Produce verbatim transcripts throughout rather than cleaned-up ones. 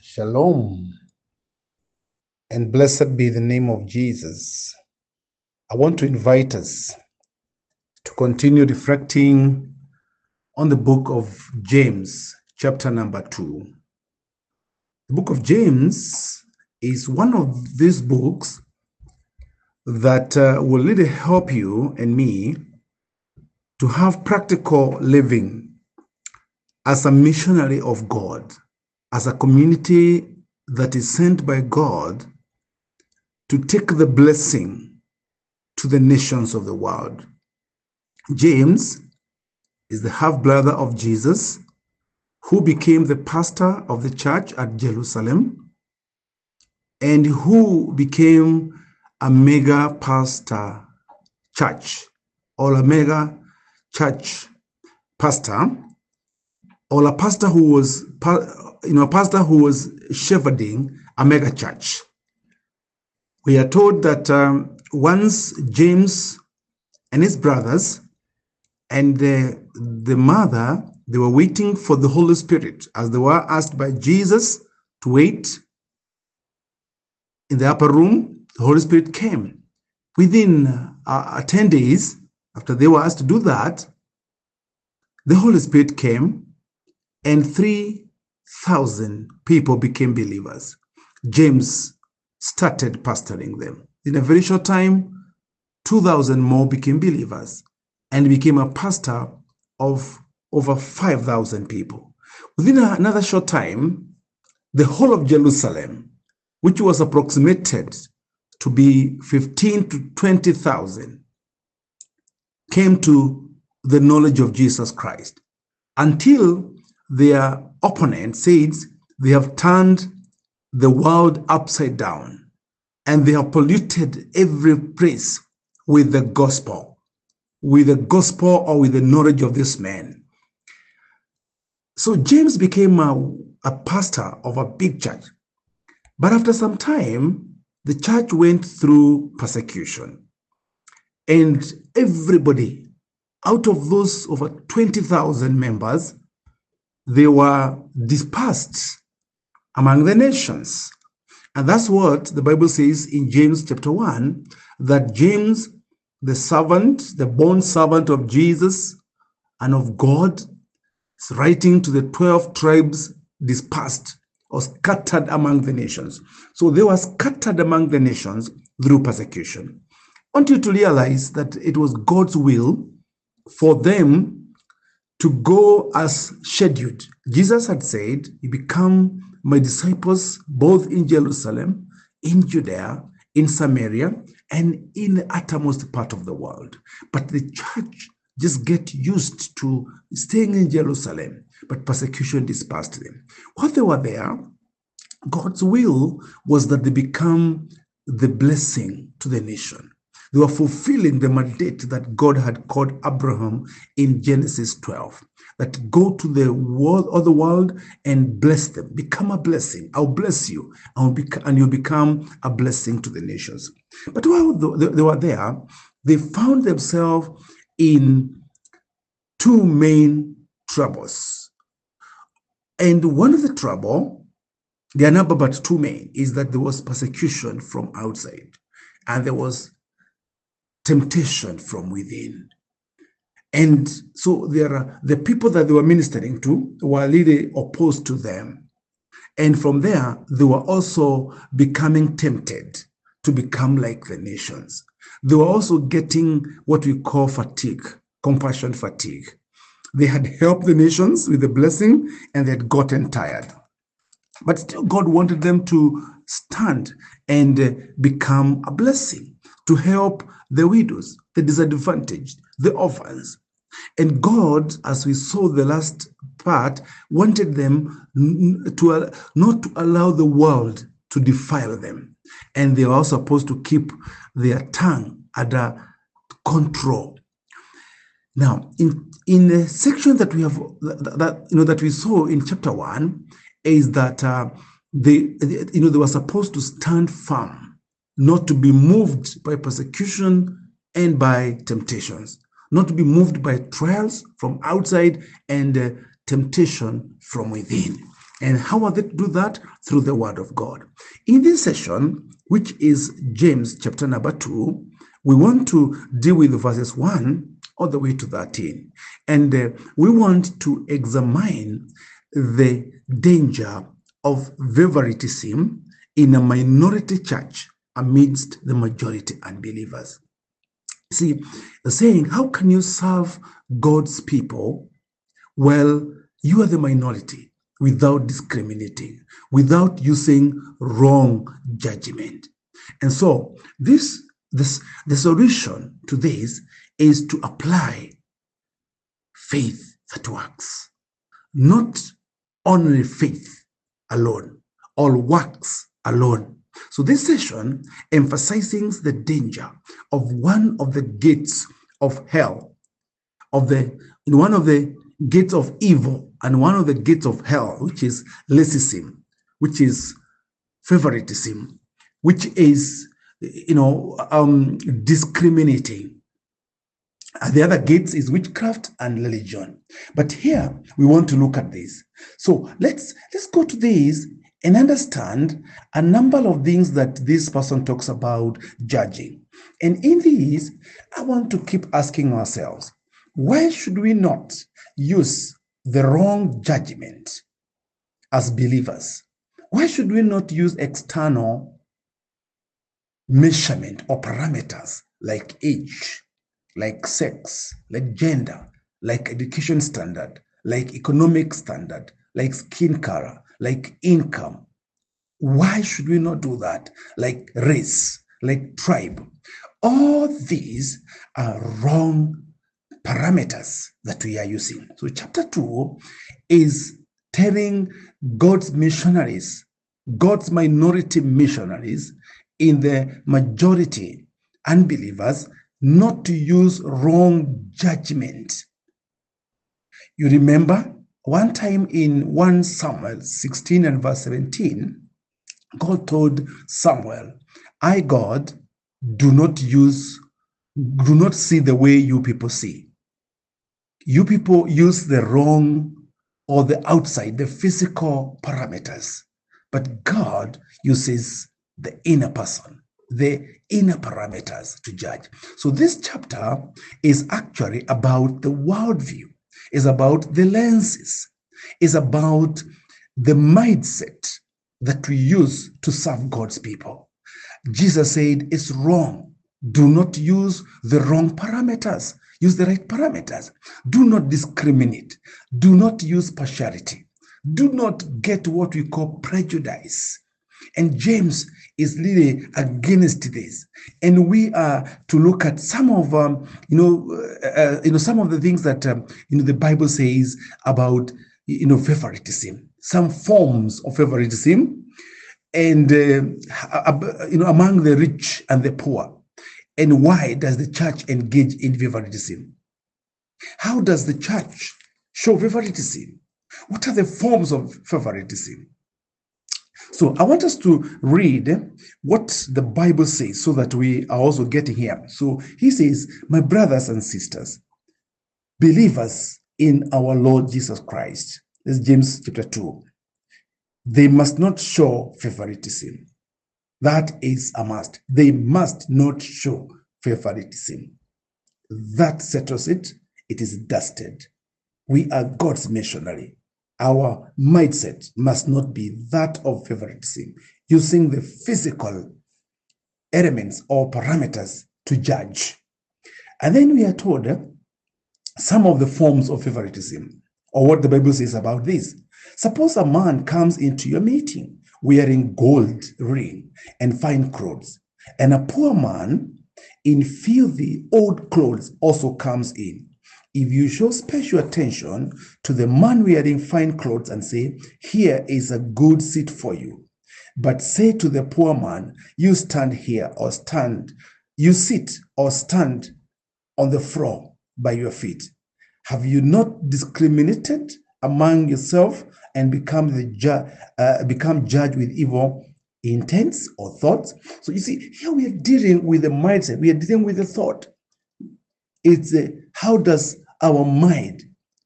Shalom, and blessed be the name of Jesus. I want to invite us to continue reflecting on the book of James, chapter number two. The book of James is one of these books that uh, will really help you and me to have practical living as a missionary of God, as a community that is sent by God to take the blessing to the nations of the world. James is the half-brother of Jesus, who became the pastor of the church at Jerusalem and who became a mega pastor church or a mega church pastor, or a pastor who was, you know, a pastor who was shepherding a mega church. We are told that um, once James and his brothers and the, the mother, they were waiting for the Holy Spirit, as they were asked by Jesus to wait in the upper room. The Holy Spirit came. Within uh, ten days, after they were asked to do that, the Holy Spirit came and three thousand people became believers. James started pastoring them. In a very short time, two thousand more became believers and became a pastor of over five thousand people. Within another short time, the whole of Jerusalem, which was approximated to be fifteen to twenty thousand, came to the knowledge of Jesus Christ, until their opponent says they have turned the world upside down and they have polluted every place with the gospel, with the gospel or with the knowledge of this man. So James became a, a pastor of a big church. But after some time, the church went through persecution. And everybody, out of those over twenty thousand members, they were dispersed among the nations. And that's what the Bible says in James chapter one, that James, the servant, the born servant of Jesus and of God, is writing to the twelve tribes dispersed or scattered among the nations. So they were scattered among the nations through persecution. I want you to realize that it was God's will for them to go as scheduled. Jesus had said, you become my disciples both in Jerusalem, in Judea, in Samaria, and in the uttermost part of the world. But the church just get used to staying in Jerusalem, but persecution dispersed them. While they were there, God's will was that they become the blessing to the nation. They were fulfilling the mandate that God had called Abraham in Genesis twelve, that go to the world, other world and bless them. Become a blessing. I'll bless you, and you'll become a blessing to the nations. But while they were there, they found themselves in two main troubles. And one of the trouble, there are number but two main, is that there was persecution from outside, and there was temptation from within. And so there are the people that they were ministering to were really opposed to them. And from there, they were also becoming tempted to become like the nations. They were also getting what we call fatigue, compassion fatigue. They had helped the nations with the blessing and they had gotten tired. But still, God wanted them to stand and become a blessing, to help the widows, the disadvantaged, the orphans. And God, as we saw the last part, wanted them to not to allow the world to defile them. And they were also supposed to keep their tongue under control. Now, in, in the section that we have, that, that you know that we saw in chapter one, is that uh, they, you know, they were supposed to stand firm, not to be moved by persecution and by temptations, not to be moved by trials from outside and uh, temptation from within. And how are they to do that? Through the word of God. In this session, which is James chapter number two, we want to deal with verses one all the way to thirteen. And uh, we want to examine the danger of favoritism in a minority church amidst the majority unbelievers. See, the saying, how can you serve God's people? Well, you are the minority, without discriminating, without using wrong judgment. And so this, this the solution to this is to apply faith that works. Not only faith alone, or works alone. So this session emphasizes the danger of one of the gates of hell, of the in one of the gates of evil, and one of the gates of hell, which is racism, which is favoritism, which is, you know, um, discriminating. And the other gates is witchcraft and religion. But here we want to look at this. So let's let's go to this and understand a number of things that this person talks about judging. And in these, I want to keep asking ourselves, why should we not use the wrong judgment as believers? Why should we not use external measurement or parameters like age, like sex, like gender, like education standard, like economic standard, like skin color, like income? Why should we not do that? Like race, like tribe. All these are wrong parameters that we are using. So chapter two is telling God's missionaries, God's minority missionaries in the majority unbelievers, not to use wrong judgment. You remember one time in First Samuel sixteen and verse seventeen, God told Samuel, I, God, do not use, do not see the way you people see. You people use the wrong or the outside, the physical parameters. But God uses the inner person, the inner parameters to judge. So this chapter is actually about the worldview, is about the lenses, is about the mindset that we use to serve God's people. Jesus said it's wrong. Do not use the wrong parameters. Use the right parameters. Do not discriminate. Do not use partiality. Do not get what we call prejudice. And James is really against this. And we are to look at some of, um, you know, uh, you know, some of the things that um, you know the Bible says about, you know, favoritism, some forms of favoritism, and uh, you know, among the rich and the poor. And why does the church engage in favoritism? How does the church show favoritism? What are the forms of favoritism? So I want us to read what the Bible says so that we are also getting here. So he says, my brothers and sisters, believers in our Lord Jesus Christ, this is James chapter two, they must not show favoritism. That is a must. They must not show favoritism. That settles it. It is dusted. We are God's missionary. Our mindset must not be that of favoritism, using the physical elements or parameters to judge. And then we are told uh, some of the forms of favoritism, or what the Bible says about this. Suppose a man comes into your meeting wearing gold ring and fine clothes, and a poor man in filthy old clothes also comes in. If you show special attention to the man wearing fine clothes and say, here is a good seat for you, but say to the poor man, you stand here or stand, you sit or stand on the floor by your feet, have you not discriminated among yourself and become the ju- uh, become judged with evil intents or thoughts? So you see, here we are dealing with the mindset. We are dealing with the thought. It's uh, how does our mind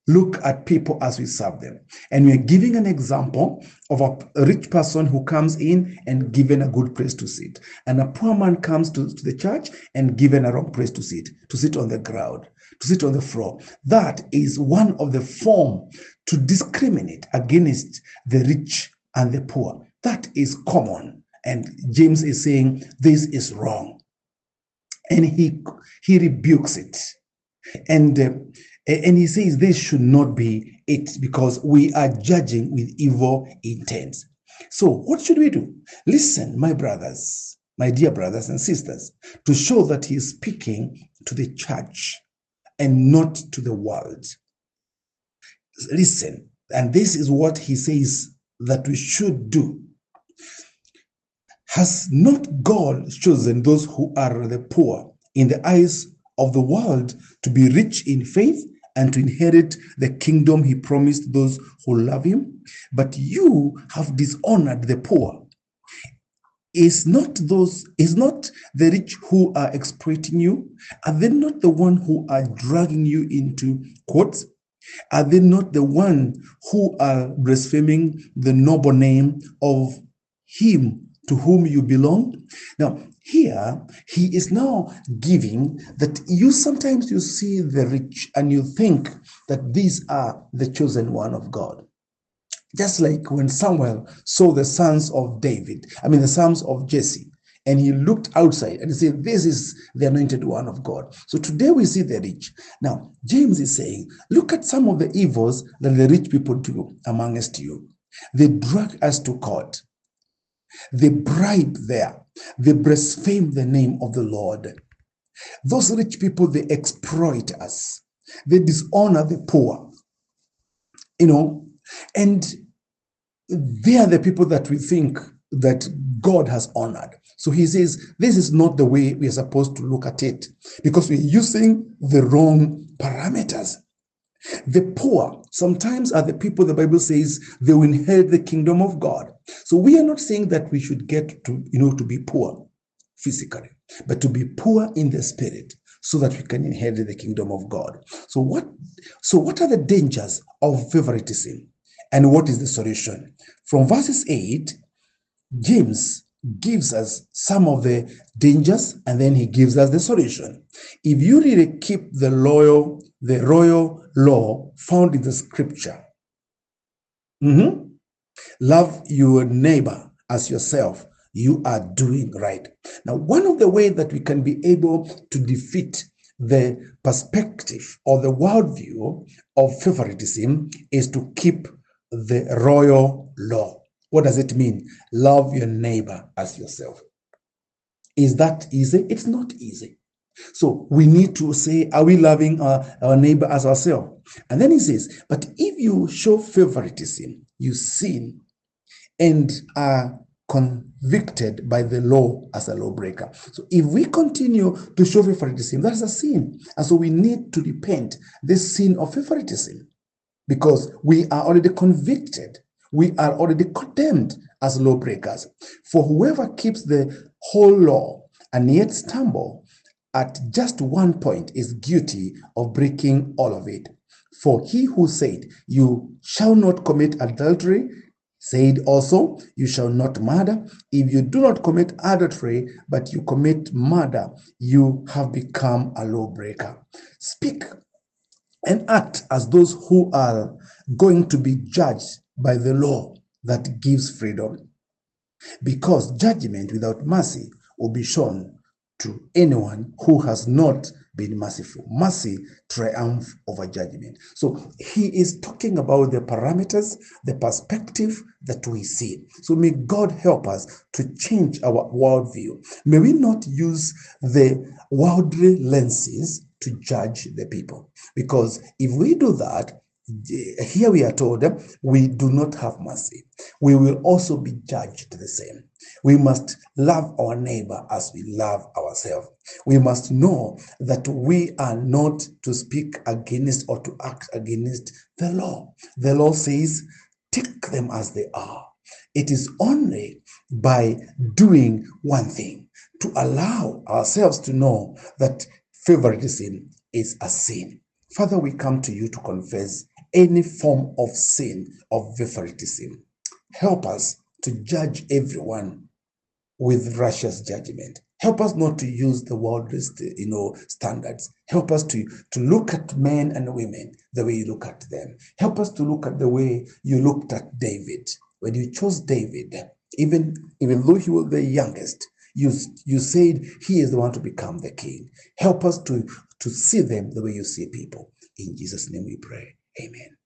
look at people as we serve them. And we're giving an example of a rich person who comes in and given a good place to sit. And a poor man comes to, to the church and given a wrong place to sit, to sit on the ground, to sit on the floor. That is one of the form to discriminate against the rich and the poor. That is common. And James is saying this is wrong. And he, he rebukes it. And uh, And he says this should not be it, because we are judging with evil intent. So what should we do? Listen, my brothers, my dear brothers and sisters, to show that he is speaking to the church and not to the world. Listen, and this is what he says that we should do. Has not God chosen those who are the poor in the eyes of the world to be rich in faith and to inherit the kingdom he promised those who love him? But you have dishonored the poor. Is not those, is not the rich who are exploiting you? Are they not the one who are dragging you into courts? Are they not the one who are blaspheming the noble name of him to whom you belong? Now, here, he is now giving that you sometimes you see the rich and you think that these are the chosen one of God. Just like when Samuel saw the sons of David, I mean the sons of Jesse, and he looked outside and he said, this is the anointed one of God. So today we see the rich. Now, James is saying, look at some of the evils that the rich people do amongst you. They drag us to court. They bribe there. They blaspheme the name of the Lord. Those rich people, they exploit us. They dishonor the poor. You know, and they are the people that we think that God has honored. So he says, this is not the way we are supposed to look at it, because we're using the wrong parameters. The poor sometimes are the people the Bible says they will inherit the kingdom of God. So we are not saying that we should get to, you know, to be poor physically, but to be poor in the spirit so that we can inherit the kingdom of God. So what, so what are the dangers of favoritism and what is the solution? From verses eight, James gives us some of the dangers and then he gives us the solution. If you really keep the loyal, the royal law found in the scripture, mm-hmm, love your neighbor as yourself, you are doing right. Now, one of the ways that we can be able to defeat the perspective or the worldview of favoritism is to keep the royal law. What does it mean? Love your neighbor as yourself. Is that easy? It's not easy. So we need to say, are we loving our, our neighbor as ourselves? And then he says, but if you show favoritism, you sin and are convicted by the law as a lawbreaker. So if we continue to show favoritism, that's a sin. And so we need to repent this sin of favoritism, because we are already convicted. We are already condemned as lawbreakers. For whoever keeps the whole law and yet stumble at just one point is guilty of breaking all of it. For he who said, you shall not commit adultery, said also, you shall not murder. If you do not commit adultery, but you commit murder, you have become a lawbreaker. Speak and act as those who are going to be judged by the law that gives freedom, because judgment without mercy will be shown to anyone who has not been merciful. Mercy triumph over judgment. So he is talking about the parameters, the perspective that we see. So may God help us to change our worldview. May we not use the worldly lenses to judge the people, because if we do that, here we are told we do not have mercy. We will also be judged the same. We must love our neighbor as we love ourselves. We must know that we are not to speak against or to act against the law. The law says, take them as they are. It is only by doing one thing, to allow ourselves to know that favoritism is a sin. Father, we come to you to confess any form of sin, of favoritism. Help us to judge everyone with righteous judgment. Help us not to use the world's, you know, standards. Help us to, to look at men and women the way you look at them. Help us to look at the way you looked at David. When you chose David, even, even though he was the youngest, you, you said he is the one to become the king. Help us to, to see them the way you see people. In Jesus' name we pray. Amen.